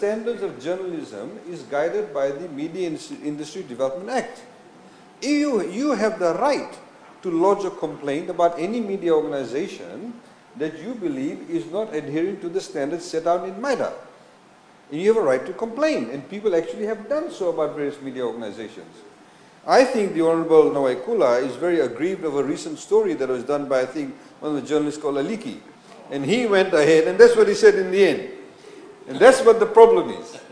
Standards of journalism is guided by the Media Industry Development Act. You have the right to lodge a complaint about any media organization that you believe is not adhering to the standards set out in MIDA. And you have a right to complain, and people actually have done so about various media organizations. I think the Honorable Nawaikula is very aggrieved of a recent story that was done by, I think, one of the journalists called Aliki. And he went ahead, and that's what he said in the end. And that's what the problem is.